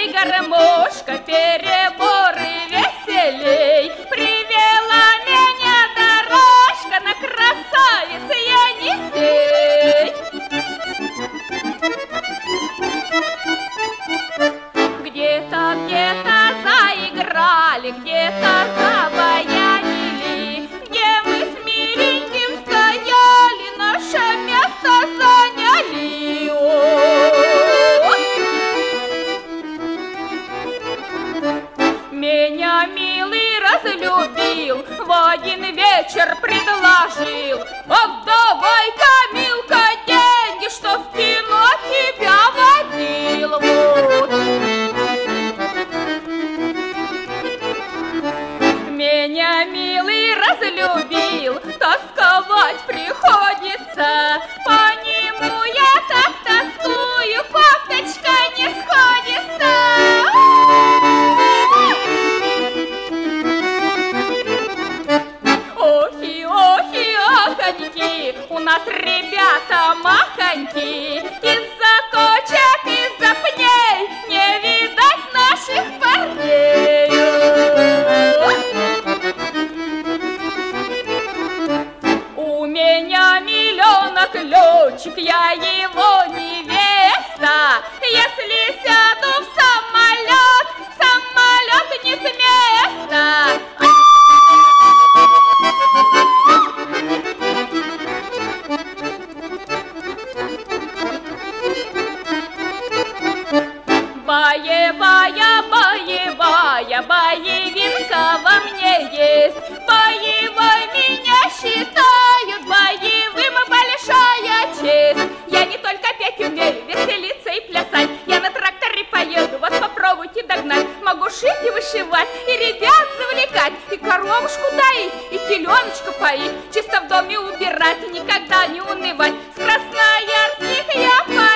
гармошка, переборы веселей. Привела меня дорожка на красавице Енисей. Где-то заиграли, где-то забаянили, где мы с миленьким стояли, наше место заняли. Меня милый разлюбил, в один вечер предложил: отдавай-ка, милка, деньги, что в кино тебя водил. Вот. Меня милый разлюбил, тосковать приходится, по нему я так тоскую, кофточка не сходится. Охи, охи, охоньки, у нас ребята махоньки, из-за кочек, из-за пней не видать наших парней. У меня миллионок летчик, я его невеста. Если сяду в самолет, самолет не с места. Боевая, боевая, боевинка во мне есть. Боевой меня считают, боевым большая честь. Я не только петь умею, веселиться и плясать. Я на тракторе поеду, вас попробуйте догнать. Могу шить и вышивать, и ребят завлекать, и коровушку доить, и теленочку поить, чисто в доме убирать и никогда не унывать. С красноярских я